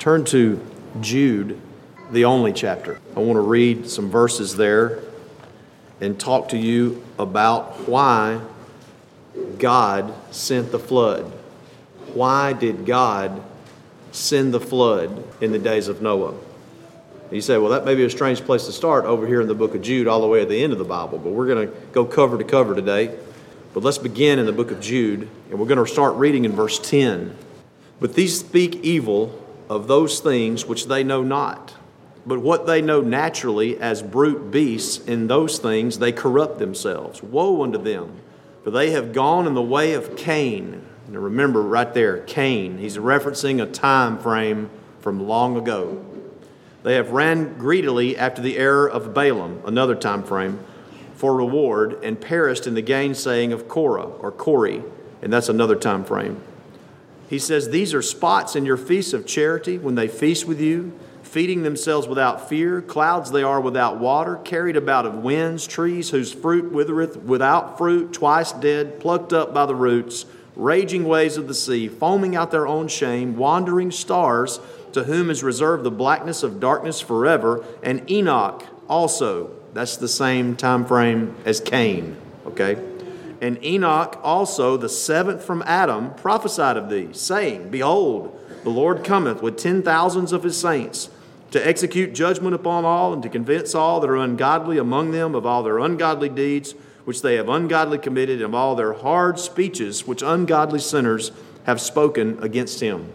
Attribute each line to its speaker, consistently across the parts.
Speaker 1: Turn to Jude, the only chapter. I want to read some verses there and talk to you about why God sent the flood. Why did God send the flood in the days of Noah? You say, well, that may be a strange place to start over here in the book of Jude, all the way at the end of the Bible, but we're going to go cover to cover today. But let's begin in the book of Jude, and we're going to start reading in verse 10. But these speak evil of those things which they know not. But what they know naturally as brute beasts, in those things they corrupt themselves. Woe unto them, for they have gone in the way of Cain. Now remember right there, Cain. He's referencing a time frame from long ago. They have ran greedily after the error of Balaam, another time frame, for reward, and perished in the gainsaying of Korah, or Kori, and that's another time frame. He says, these are spots in your feasts of charity when they feast with you, feeding themselves without fear, clouds they are without water, carried about of winds, trees whose fruit withereth without fruit, twice dead, plucked up by the roots, raging waves of the sea, foaming out their own shame, wandering stars, to whom is reserved the blackness of darkness forever, and Enoch also. That's the same time frame as Cain, okay? And Enoch also, the seventh from Adam, prophesied of these, saying, behold, the Lord cometh with 10,000s of his saints, to execute judgment upon all, and to convince all that are ungodly among them of all their ungodly deeds, which they have ungodly committed, and of all their hard speeches, which ungodly sinners have spoken against him.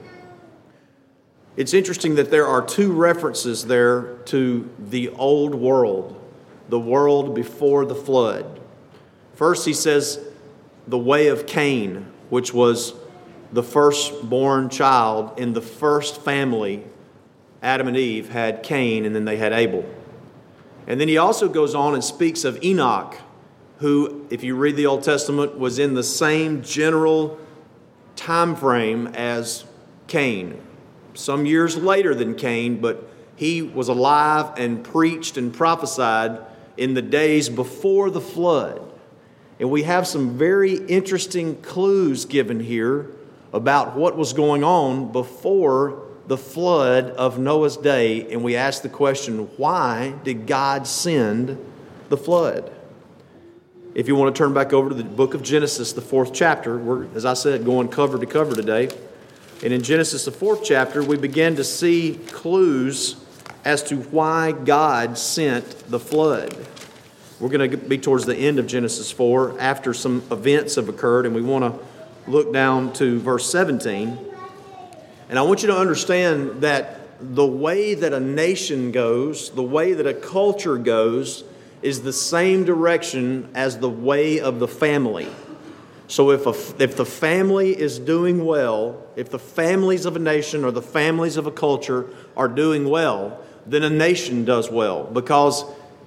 Speaker 1: It's interesting that there are two references there to the old world, the world before the flood. First, he says the way of Cain, which was the firstborn child in the first family. Adam and Eve had Cain, and then they had Abel. And then he also goes on and speaks of Enoch, who, if you read the Old Testament, was in the same general time frame as Cain. Some years later than Cain, but he was alive and preached and prophesied in the days before the flood. And we have some very interesting clues given here about what was going on before the flood of Noah's day. And we ask the question, why did God send the flood? If you want to turn back over to the book of Genesis, the 4th chapter, we're, as I said, going cover to cover today. And in Genesis, the 4th chapter, we begin to see clues as to why God sent the flood. We're going to be towards the end of Genesis 4 after some events have occurred, and we want to look down to verse 17. And I want you to understand that the way that a nation goes, the way that a culture goes, is the same direction as the way of the family. So if the family is doing well, if the families of a nation or the families of a culture are doing well, then a nation does well. Because,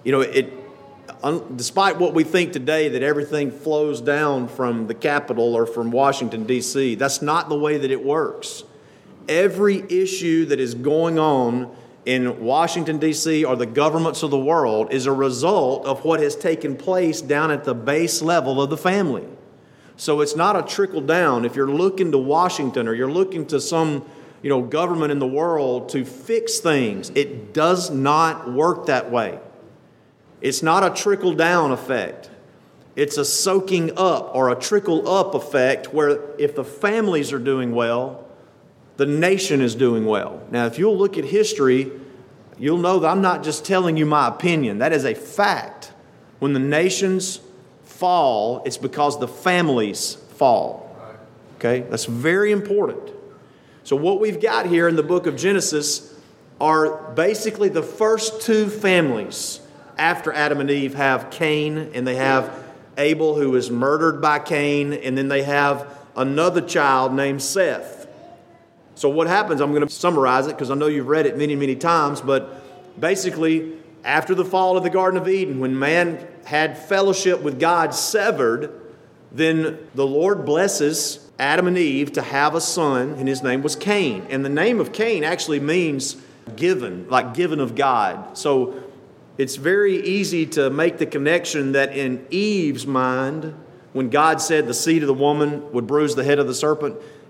Speaker 1: despite what we think today that everything flows down from the Capitol or from Washington, D.C., that's not the way that it works. Every issue that is going on in Washington, D.C. or the governments of the world is a result of what has taken place down at the base level of the family. So it's not a trickle down. If you're looking to Washington or you're looking to some government in the world to fix things, it does not work that way. It's not a trickle down effect. It's a soaking up or a trickle up effect where if the families are doing well, the nation is doing well. Now, if you'll look at history, you'll know that I'm not just telling you my opinion. That is a fact. When the nations fall, it's because the families fall. Okay? That's very important. So what we've got here in the book of Genesis are basically the first two families after Adam and Eve have Cain, and they have Abel, who is murdered by Cain, and then they have another child named Seth. So what happens, I'm going to summarize it because I know you've read it many, many times, but basically after the fall of the Garden of Eden, when man had fellowship with God severed, then the Lord blesses Adam and Eve to have a son, and his name was Cain. And the name of Cain actually means given, like given of God. So it's very easy to make the connection that in Eve's mind, when God said the seed of the woman would bruise the head of the serpent,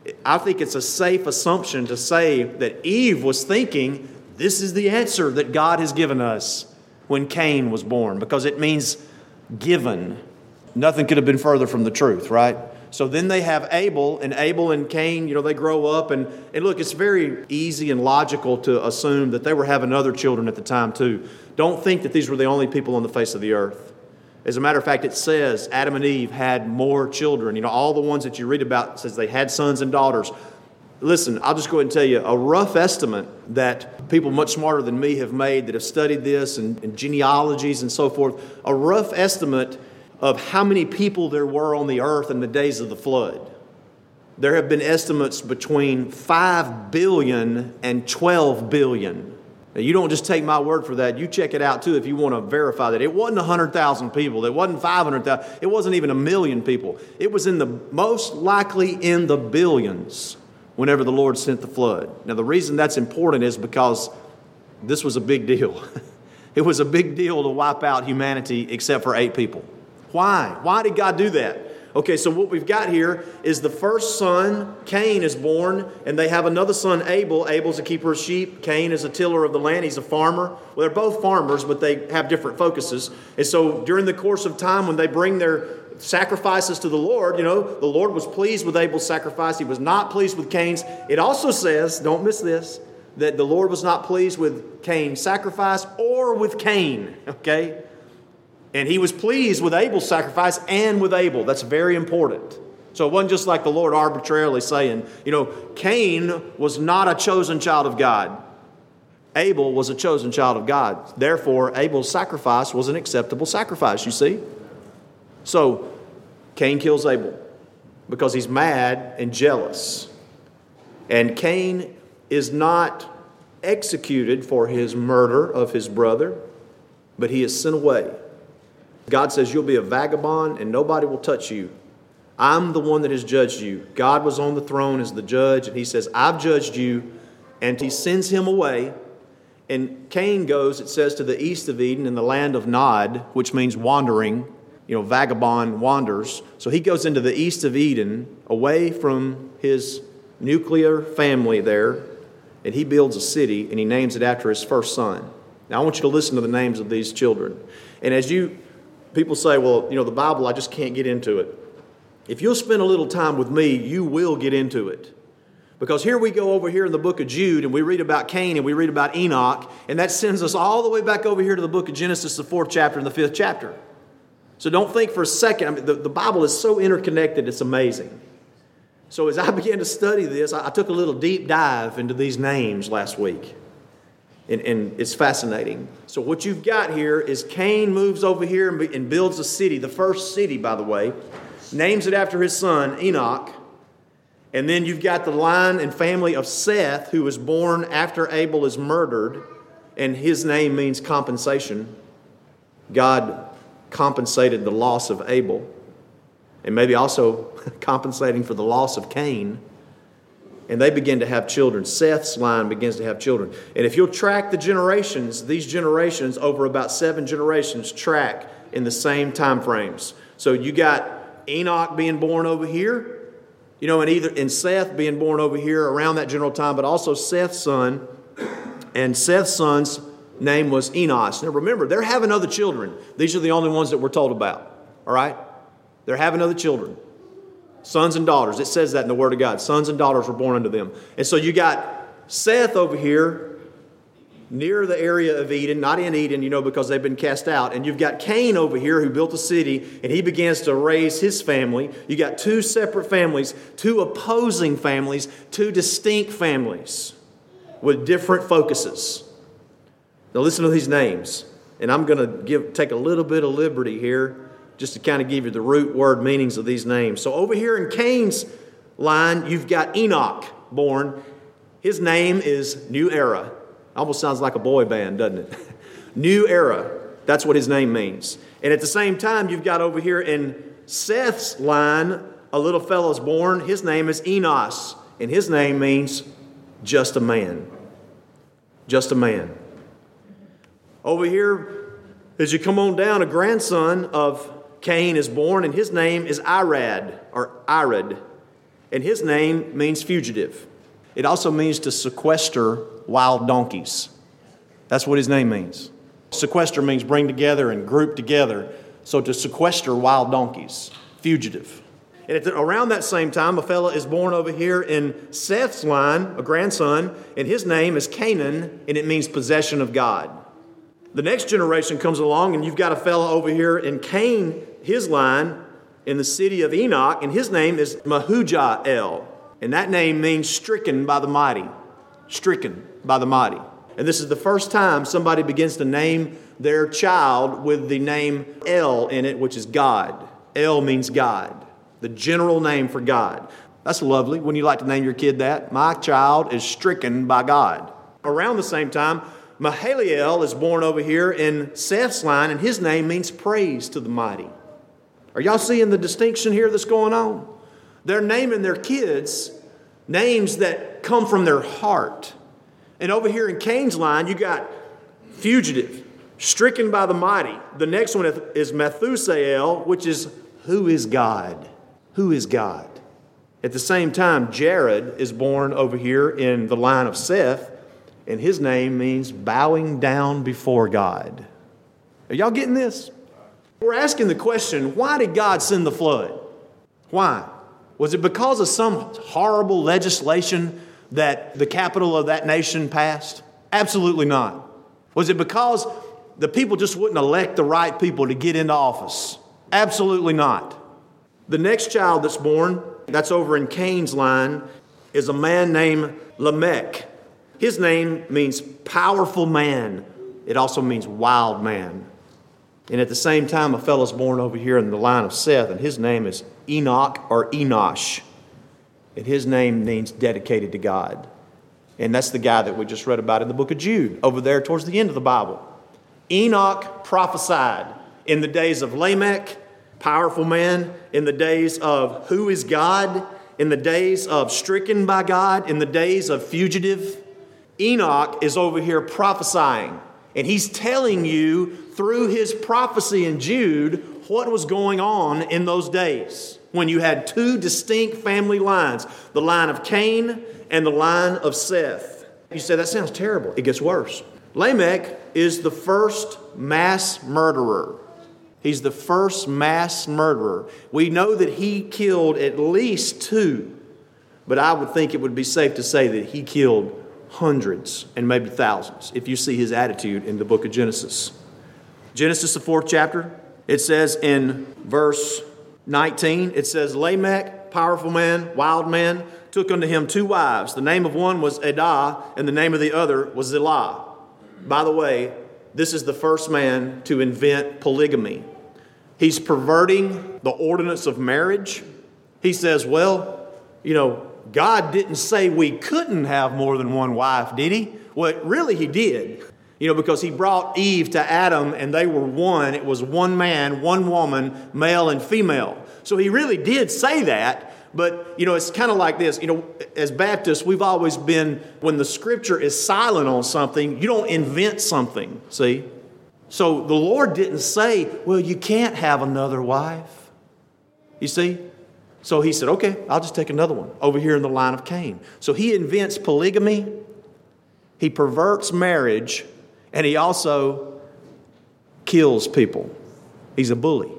Speaker 1: I think it's a safe assumption to say that Eve was thinking, this is the answer that God has given us when Cain was born, because it means given. Nothing could have been further from the truth, right? So then they have Abel and Cain, they grow up. And look, it's very easy and logical to assume that they were having other children at the time too. Don't think that these were the only people on the face of the earth. As a matter of fact, it says Adam and Eve had more children. All the ones that you read about says they had sons and daughters. Listen, I'll just go ahead and tell you a rough estimate that people much smarter than me have made that have studied this and genealogies and so forth. A rough estimate of how many people there were on the earth in the days of the flood. There have been estimates between 5 billion and 12 billion. Now, you don't just take my word for that. You check it out, too, if you want to verify that. It wasn't 100,000 people. It wasn't 500,000. It wasn't even 1 million people. It was most likely in the billions whenever the Lord sent the flood. Now, the reason that's important is because this was a big deal. It was a big deal to wipe out humanity except for 8 people. Why? Why did God do that? Okay, so what we've got here is the first son, Cain, is born, and they have another son, Abel. Abel's a keeper of sheep. Cain is a tiller of the land. He's a farmer. Well, they're both farmers, but they have different focuses. And so during the course of time, when they bring their sacrifices to the Lord, the Lord was pleased with Abel's sacrifice. He was not pleased with Cain's. It also says, don't miss this, that the Lord was not pleased with Cain's sacrifice or with Cain, okay? And he was pleased with Abel's sacrifice and with Abel. That's very important. So it wasn't just like the Lord arbitrarily saying, Cain was not a chosen child of God. Abel was a chosen child of God. Therefore, Abel's sacrifice was an acceptable sacrifice, you see? So Cain kills Abel because he's mad and jealous. And Cain is not executed for his murder of his brother, but he is sent away. God says, you'll be a vagabond and nobody will touch you. I'm the one that has judged you. God was on the throne as the judge, and he says, I've judged you, and he sends him away. And Cain goes, it says, to the east of Eden in the land of Nod, which means wandering, vagabond wanders. So he goes into the east of Eden, away from his nuclear family there, and he builds a city, and he names it after his first son. Now I want you to listen to the names of these children. And people say, well, the Bible, I just can't get into it. If you'll spend a little time with me, you will get into it. Because here we go over here in the book of Jude, and we read about Cain, and we read about Enoch, and that sends us all the way back over here to the book of Genesis, the 4th chapter and the 5th chapter. So don't think for a second, the Bible is so interconnected, it's amazing. So as I began to study this, I took a little deep dive into these names last week. And it's fascinating. So what you've got here is Cain moves over here and builds a city, the first city, by the way, names it after his son, Enoch. And then you've got the line and family of Seth, who was born after Abel is murdered, and his name means compensation. God compensated the loss of Abel, and maybe also compensating for the loss of Cain. And they begin to have children. Seth's line begins to have children. And if you'll track the generations, these generations over about 7 generations track in the same time frames. So you got Enoch being born over here, and Seth being born over here around that general time, but also Seth's son. And Seth's son's name was Enos. Now remember, they're having other children. These are the only ones that we're told about. All right? They're having other children. Sons and daughters. It says that in the Word of God. Sons and daughters were born unto them. And so you got Seth over here near the area of Eden, not in Eden, because they've been cast out. And you've got Cain over here who built a city, and he begins to raise his family. You got 2 separate families, 2 opposing families, 2 distinct families with different focuses. Now listen to these names. And I'm going to take a little bit of liberty here, just to kind of give you the root word meanings of these names. So over here in Cain's line, you've got Enoch born. His name is New Era. Almost sounds like a boy band, doesn't it? New Era. That's what his name means. And at the same time, you've got over here in Seth's line, a little fellow's born. His name is Enos. And his name means just a man. Just a man. Over here, as you come on down, a grandson of Cain is born, and his name is Irad, or Irad. And his name means fugitive. It also means to sequester wild donkeys. That's what his name means. Sequester means bring together and group together. So to sequester wild donkeys, fugitive. And around that same time, a fella is born over here in Seth's line, a grandson, and his name is Canaan, and it means possession of God. The next generation comes along, and you've got a fella over here in Cain, his line, in the city of Enoch, and his name is Mehujael. And that name means stricken by the mighty. Stricken by the mighty. And this is the first time somebody begins to name their child with the name El in it, which is God. El means God. The general name for God. That's lovely. Wouldn't you like to name your kid that? My child is stricken by God. Around the same time, Mahaliel is born over here in Seth's line, and his name means praise to the mighty. Are y'all seeing the distinction here that's going on? They're naming their kids names that come from their heart. And over here in Cain's line, you got fugitive, stricken by the mighty. The next one is Methusael, which is who is God? Who is God? At the same time, Jared is born over here in the line of Seth, and his name means bowing down before God. Are y'all getting this? We're asking the question, why did God send the flood? Why? Was it because of some horrible legislation that the capital of that nation passed? Absolutely not. Was it because the people just wouldn't elect the right people to get into office? Absolutely not. The next child that's born, that's over in Cain's line, is a man named Lamech. His name means powerful man. It also means wild man. And at the same time, a fellow's born over here in the line of Seth, and his name is Enoch or Enosh. And his name means dedicated to God. And that's the guy that we just read about in the book of Jude, over there towards the end of the Bible. Enoch prophesied in the days of Lamech, powerful man, in the days of who is God, in the days of stricken by God, in the days of fugitive. Enoch is over here prophesying, and he's telling you through his prophecy in Jude what was going on in those days when you had two distinct family lines, the line of Cain and the line of Seth. You say, that sounds terrible. It gets worse. Lamech is the first mass murderer. He's the first mass murderer. We know that he killed at least two, but I would think it would be safe to say that he killed hundreds and maybe thousands if you see his attitude in the book of Genesis. Genesis, the 4th chapter, it says in verse 19, it says, Lamech, powerful man, wild man, took unto him 2 wives. The name of one was Adah, and the name of the other was Zillah. By the way, this is the first man to invent polygamy. He's perverting the ordinance of marriage. He says, well, God didn't say we couldn't have more than one wife, did he? Well, really he did. Because he brought Eve to Adam and they were one. It was one man, one woman, male and female. So he really did say that. But, it's kind of like this. As Baptists, we've always been, when the scripture is silent on something, you don't invent something, see? So the Lord didn't say, well, you can't have another wife. You see? So he said, okay, I'll just take another one over here in the line of Cain. So he invents polygamy. He perverts marriage. And he also kills people. He's a bully.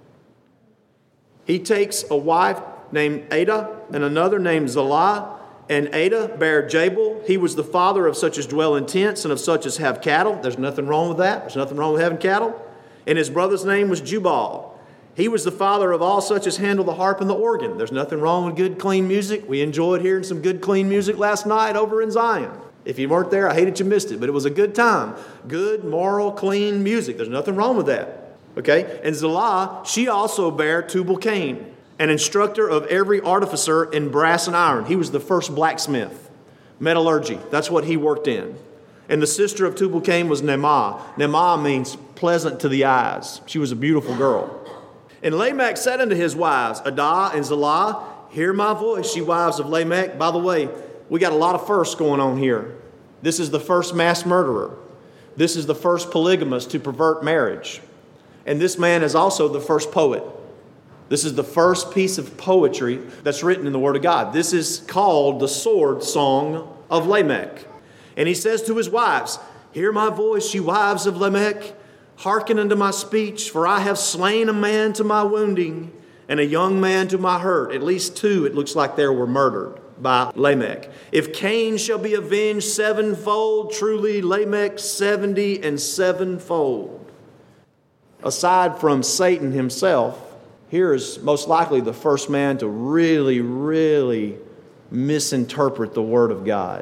Speaker 1: He takes a wife named Adah and another named Zillah. And Adah bare Jabal. He was the father of such as dwell in tents and of such as have cattle. There's nothing wrong with that. There's nothing wrong with having cattle. And his brother's name was Jubal. He was the father of all such as handle the harp and the organ. There's nothing wrong with good, clean music. We enjoyed hearing some good, clean music last night over in Zion. If you weren't there, I hate that you missed it, but it was a good time. Good, moral, clean music. There's nothing wrong with that. Okay? And Zillah, she also bare Tubal-Cain, an instructor of every artificer in brass and iron. He was the first blacksmith. Metallurgy. That's what he worked in. And the sister of Tubal-Cain was Naamah. Naamah means pleasant to the eyes. She was a beautiful girl. And Lamech said unto his wives, Adah and Zillah, hear my voice, ye wives of Lamech. By the way, we got a lot of firsts going on here. This is the first mass murderer. This is the first polygamist to pervert marriage. And this man is also the first poet. This is the first piece of poetry that's written in the Word of God. This is called the Sword Song of Lamech. And he says to his wives, "Hear my voice, you wives of Lamech. Hearken unto my speech, for I have slain a man to my wounding, and a young man to my hurt." At least two, it looks like there, were murdered by Lamech. "If Cain shall be avenged sevenfold, truly Lamech 70 and sevenfold." Aside from Satan himself, here is most likely the first man to really misinterpret the Word of God.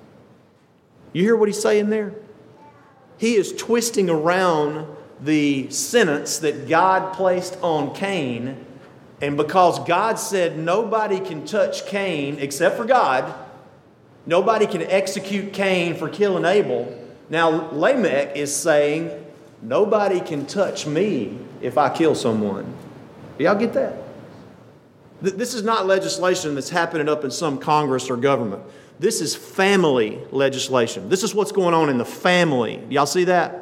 Speaker 1: You hear what he's saying there? He is twisting around the sentence that God placed on Cain. And because God said nobody can touch Cain except for God, nobody can execute Cain for killing Abel. Now Lamech is saying, nobody can touch me if I kill someone. Do y'all get that? This is not legislation that's happening up in some Congress or government. This is family legislation. This is what's going on in the family. Y'all see that?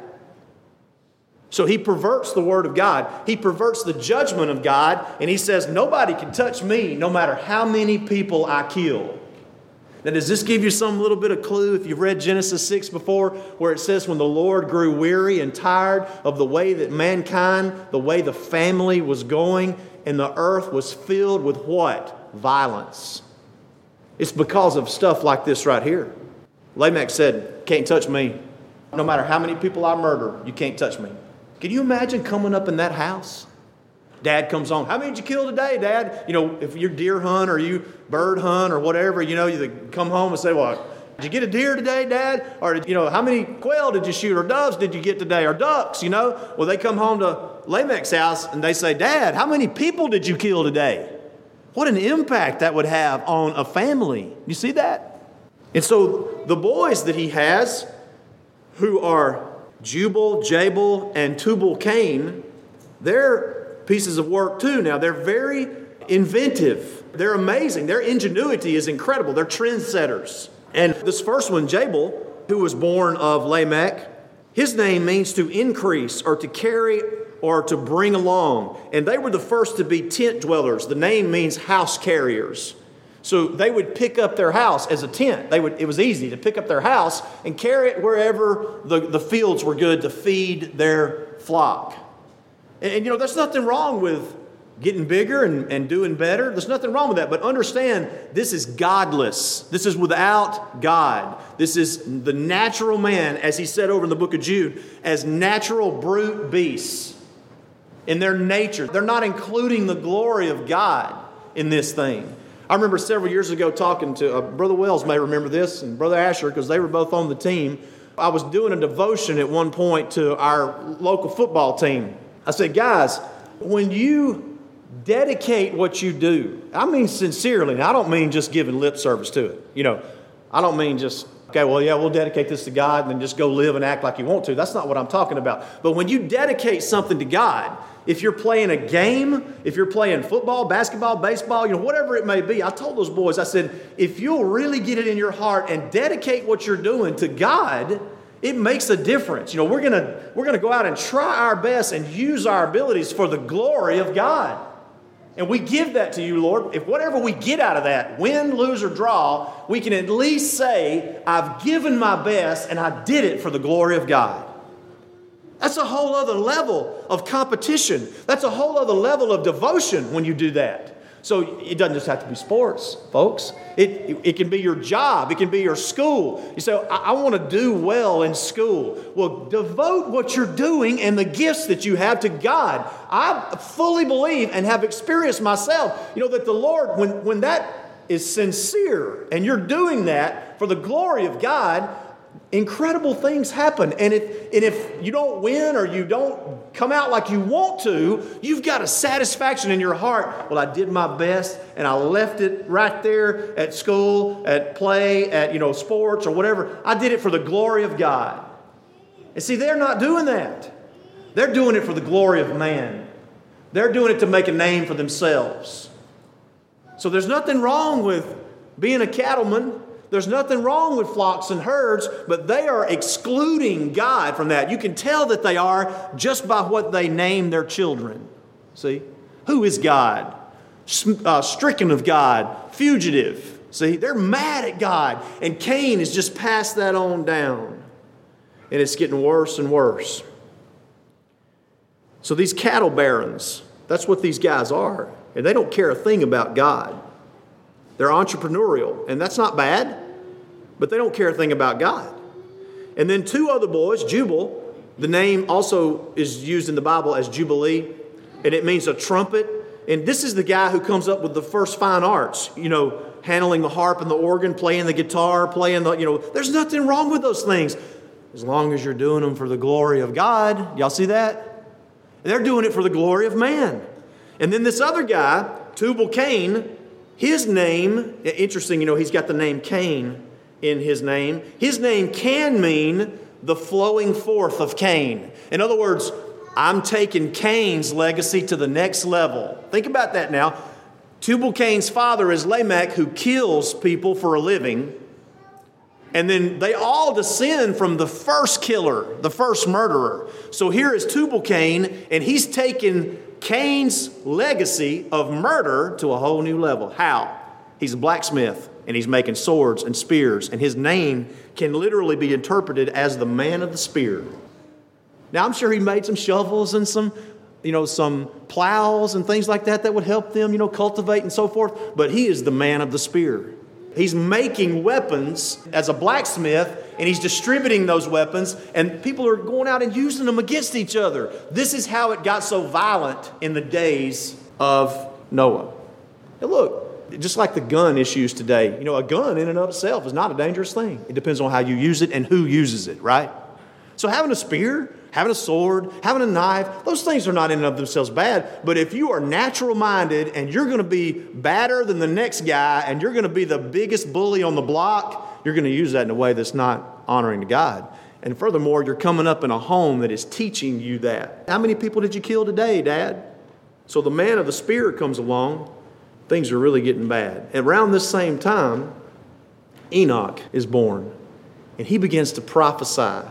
Speaker 1: So he perverts the Word of God. He perverts the judgment of God. And he says, nobody can touch me no matter how many people I kill. Now, does this give you some little bit of clue if you've read Genesis 6 before, where it says when the Lord grew weary and tired of the way that mankind, the way the family was going, and the earth was filled with what? Violence. It's because of stuff like this right here. Lamech said, can't touch me. No matter how many people I murder, you can't touch me. Can you imagine coming up in that house? Dad comes home. How many did you kill today, Dad? You know, if you're deer hunt or you bird hunt or whatever, you know, you come home and say, well, did you get a deer today, Dad? Or, how many quail did you shoot or doves did you get today or ducks, Well, they come home to Lamech's house and they say, Dad, how many people did you kill today? What an impact that would have on a family. You see that? And so the boys that he has, who are Jubal, Jabal, and Tubal-Cain, they're pieces of work too. Now, they're very inventive. They're amazing. Their ingenuity is incredible. They're trendsetters. And this first one, Jabal, who was born of Lamech, his name means to increase or to carry or to bring along. And they were the first to be tent dwellers. The name means house carriers. So they would pick up their house as a tent. It was easy to pick up their house and carry it wherever the fields were good to feed their flock. And there's nothing wrong with getting bigger and doing better. There's nothing wrong with that. But understand, this is godless. This is without God. This is the natural man, as he said over in the book of Jude, as natural brute beasts in their nature. They're not including the glory of God in this thing. I remember several years ago talking to Brother Wells may remember this, and Brother Asher, because they were both on the team. I was doing a devotion at one point to our local football team. I said, guys, when you dedicate what you do, I mean sincerely, and I don't mean just giving lip service to it. I don't mean just, okay, well, yeah, we'll dedicate this to God and then just go live and act like you want to. That's not what I'm talking about. But when you dedicate something to God, if you're playing a game, if you're playing football, basketball, baseball, whatever it may be, I told those boys, I said, if you'll really get it in your heart and dedicate what you're doing to God, it makes a difference. We're gonna go out and try our best and use our abilities for the glory of God. And we give that to you, Lord. If whatever we get out of that, win, lose, or draw, we can at least say, I've given my best and I did it for the glory of God. That's a whole other level of competition. That's a whole other level of devotion when you do that. So it doesn't just have to be sports, folks. It can be your job. It can be your school. You say, I want to do well in school. Well, devote what you're doing and the gifts that you have to God. I fully believe and have experienced myself, that the Lord, when that is sincere and you're doing that for the glory of God, incredible things happen. And if you don't win or you don't come out like you want to, you've got a satisfaction in your heart. Well, I did my best and I left it right there at school, at play, at sports or whatever. I did it for the glory of God. And see, they're not doing that. They're doing it for the glory of man. They're doing it to make a name for themselves. So there's nothing wrong with being a cattleman. There's nothing wrong with flocks and herds, but they are excluding God from that. You can tell that they are just by what they name their children. See? Who is God? Stricken of God, fugitive. See, they're mad at God. And Cain has just passed that on down. And it's getting worse and worse. So these cattle barons, that's what these guys are. And they don't care a thing about God. They're entrepreneurial. And that's not bad. But they don't care a thing about God. And then two other boys, Jubal, the name also is used in the Bible as Jubilee. And it means a trumpet. And this is the guy who comes up with the first fine arts. Handling the harp and the organ, playing the guitar, there's nothing wrong with those things. As long as you're doing them for the glory of God. Y'all see that? They're doing it for the glory of man. And then this other guy, Tubal-Cain, his name, interesting, he's got the name Cain in his name. His name can mean the flowing forth of Cain. In other words, I'm taking Cain's legacy to the next level. Think about that now. Tubal-Cain's father is Lamech, who kills people for a living. And then they all descend from the first killer, the first murderer. So here is Tubal-Cain, and he's taken Cain's legacy of murder to a whole new level. How? He's a blacksmith, and he's making swords and spears, and his name can literally be interpreted as the man of the spear. Now, I'm sure he made some shovels and some plows and things like that would help them, cultivate and so forth. But he is the man of the spear. He's making weapons as a blacksmith, and he's distributing those weapons, and people are going out and using them against each other. This is how it got so violent in the days of Noah. Now look, just like the gun issues today, a gun in and of itself is not a dangerous thing. It depends on how you use it and who uses it, right? So having a spear, having a sword, having a knife, those things are not in and of themselves bad. But if you are natural-minded and you're going to be badder than the next guy and you're going to be the biggest bully on the block, you're going to use that in a way that's not honoring to God. And furthermore, you're coming up in a home that is teaching you that. How many people did you kill today, Dad? So the man of the spear comes along. Things are really getting bad. Around this same time, Enoch is born. And he begins to prophesy.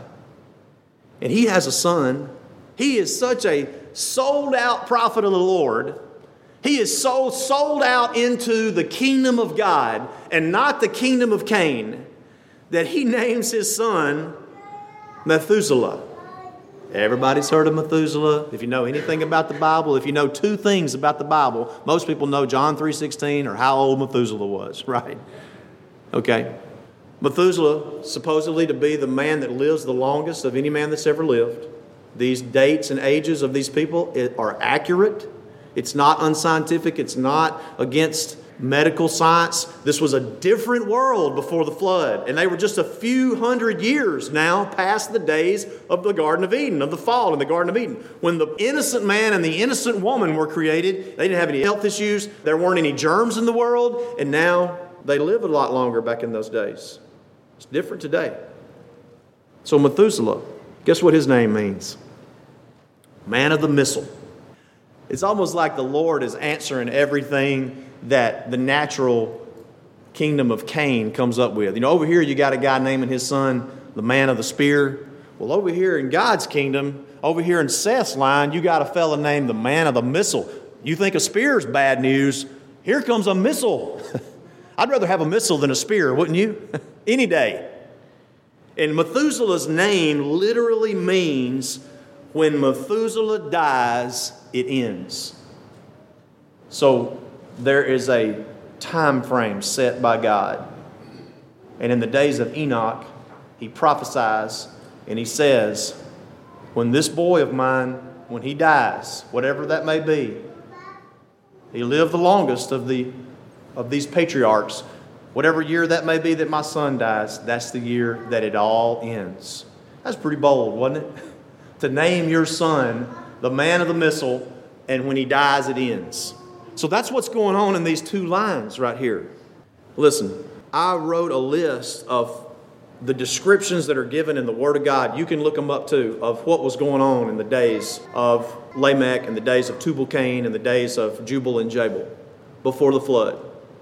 Speaker 1: And he has a son. He is such a sold-out prophet of the Lord. He is so sold out into the kingdom of God and not the kingdom of Cain that he names his son Methuselah. Everybody's heard of Methuselah. If you know anything about the Bible, if you know two things about the Bible, most people know John 3:16 or how old Methuselah was, right? Okay. Methuselah, supposedly to be the man that lives the longest of any man that's ever lived. These dates and ages of these people are accurate. It's not unscientific. It's not against medical science. This was a different world before the flood. And they were just a few hundred years now past the days of the Garden of Eden, of the fall in the Garden of Eden. When the innocent man and the innocent woman were created, they didn't have any health issues. There weren't any germs in the world. And now they live a lot longer back in those days. It's different today. So Methuselah, guess what his name means? Man of the missile. It's almost like the Lord is answering everything that the natural kingdom of Cain comes up with. Over here you got a guy naming his son the man of the spear. Well, over here in God's kingdom, over here in Seth's line, you got a fella named the man of the missile. You think a spear is bad news? Here comes a missile. I'd rather have a missile than a spear, wouldn't you? Any day. And Methuselah's name literally means when Methuselah dies, it ends. So there is a time frame set by God. And in the days of Enoch, he prophesies and he says, when this boy of mine, when he dies, whatever that may be, he lived the longest of these patriarchs. Whatever year that may be that my son dies, that's the year that it all ends. That's pretty bold, wasn't it? To name your son the man of the missile, and when he dies, it ends. So that's what's going on in these two lines right here. Listen, I wrote a list of the descriptions that are given in the Word of God. You can look them up too, of what was going on in the days of Lamech and the days of Tubal-Cain and the days of Jubal and Jabal before the flood.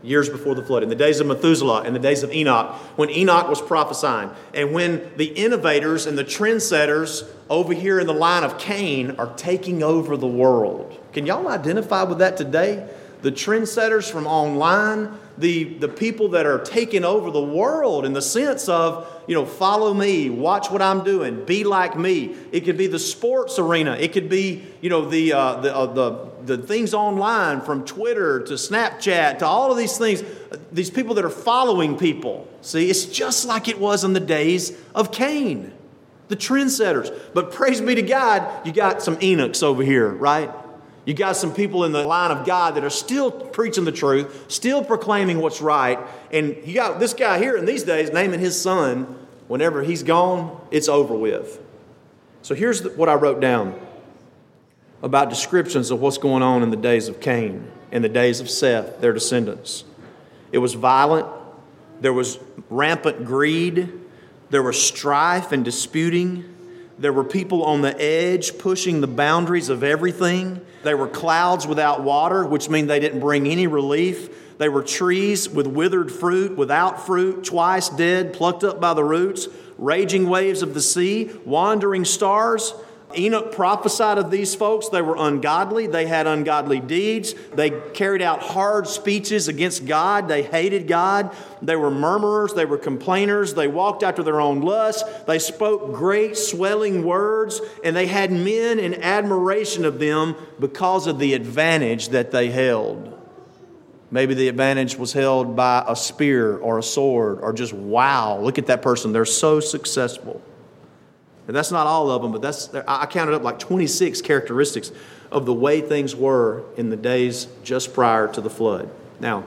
Speaker 1: years before the flood, in the days of Methuselah, in the days of Enoch, when Enoch was prophesying, and when the innovators and the trendsetters over here in the line of Cain are taking over the world. Can y'all identify with that today? The trendsetters from online, the people that are taking over the world in the sense of, follow me, watch what I'm doing, be like me. It could be the sports arena. It could be, the things online, from Twitter to Snapchat to all of these things. These people that are following people. See, it's just like it was in the days of Cain, the trendsetters. But praise be to God, you got some Enochs over here, right? You got some people in the line of God that are still preaching the truth, still proclaiming what's right. And you got this guy here in these days naming his son, whenever he's gone, it's over with. So here's what I wrote down about descriptions of what's going on in the days of Cain and the days of Seth, their descendants. It was violent. There was rampant greed. There was strife and disputing. There were people on the edge pushing the boundaries of everything. They were clouds without water, which means they didn't bring any relief. They were trees with withered fruit, without fruit, twice dead, plucked up by the roots, raging waves of the sea, wandering stars. Enoch prophesied of these folks. They were ungodly. They had ungodly deeds. They carried out hard speeches against God. They hated God. They were murmurers. They were complainers. They walked after their own lusts. They spoke great swelling words, and they had men in admiration of them because of the advantage that they held. Maybe the advantage was held by a spear or a sword, or just, wow, look at that person. They're so successful. And that's not all of them, but I counted up like 26 characteristics of the way things were in the days just prior to the flood. Now,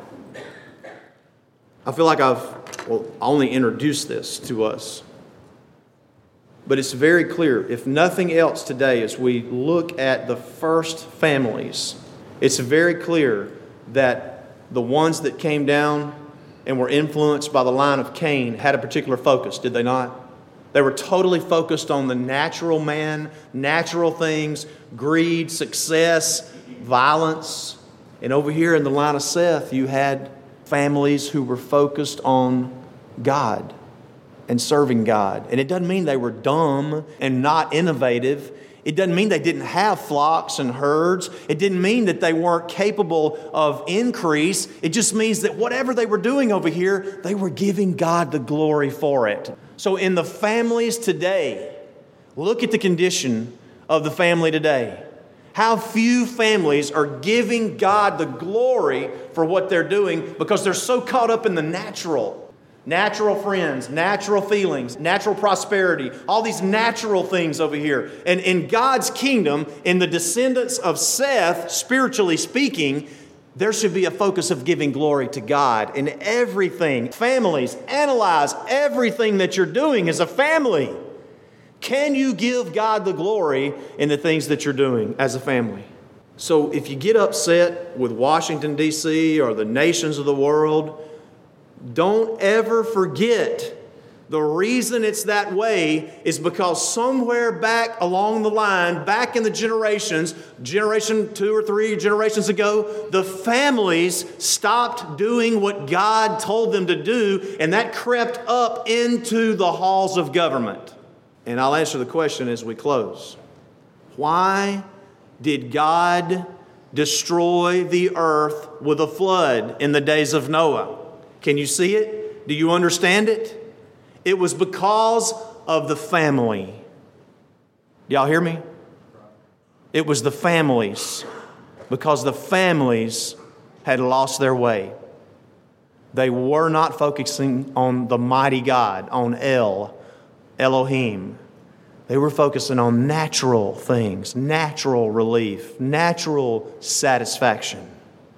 Speaker 1: I feel like I've only introduced this to us. But it's very clear, if nothing else today, as we look at the first families, it's very clear that the ones that came down and were influenced by the line of Cain had a particular focus, did they not? They were totally focused on the natural man, natural things, greed, success, violence. And over here in the line of Seth, you had families who were focused on God and serving God. And it doesn't mean they were dumb and not innovative. It doesn't mean they didn't have flocks and herds. It didn't mean that they weren't capable of increase. It just means that whatever they were doing over here, they were giving God the glory for it. So in the families today, look at the condition of the family today. How few families are giving God the glory for what they're doing because they're so caught up in the natural. Natural friends, natural feelings, natural prosperity, all these natural things over here. And in God's kingdom, in the descendants of Seth, spiritually speaking, there should be a focus of giving glory to God in everything. Families, analyze everything that you're doing as a family. Can you give God the glory in the things that you're doing as a family? So if you get upset with Washington, D.C. or the nations of the world, don't ever forget the reason it's that way is because somewhere back along the line, back in the generation 2 or 3 generations ago, the families stopped doing what God told them to do, and that crept up into the halls of government. And I'll answer the question as we close. Why did God destroy the earth with a flood in the days of Noah? Can you see it? Do you understand it? It was because of the family. Y'all hear me? It was the families. Because the families had lost their way. They were not focusing on the mighty God, on Elohim. They were focusing on natural things, natural relief, natural satisfaction.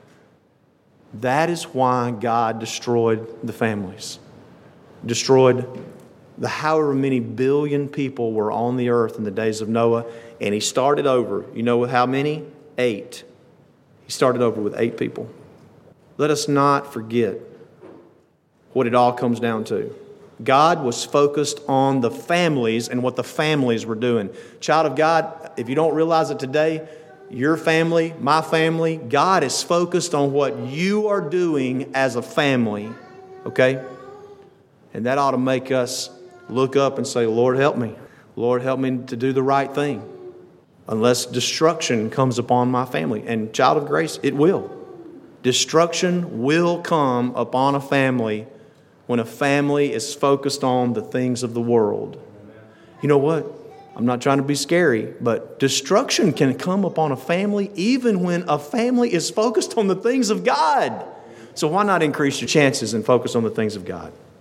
Speaker 1: That is why God destroyed the families. Destroyed the however many billion people were on the earth in the days of Noah. And he started over. You know with how many? 8. He started over with 8 people. Let us not forget what it all comes down to. God was focused on the families and what the families were doing. Child of God, if you don't realize it today, your family, my family. God is focused on what you are doing as a family, okay? And that ought to make us look up and say, Lord, help me. Lord, help me to do the right thing. Unless destruction comes upon my family. And child of grace, it will. Destruction will come upon a family when a family is focused on the things of the world. You know what? I'm not trying to be scary, but destruction can come upon a family even when a family is focused on the things of God. So why not increase your chances and focus on the things of God?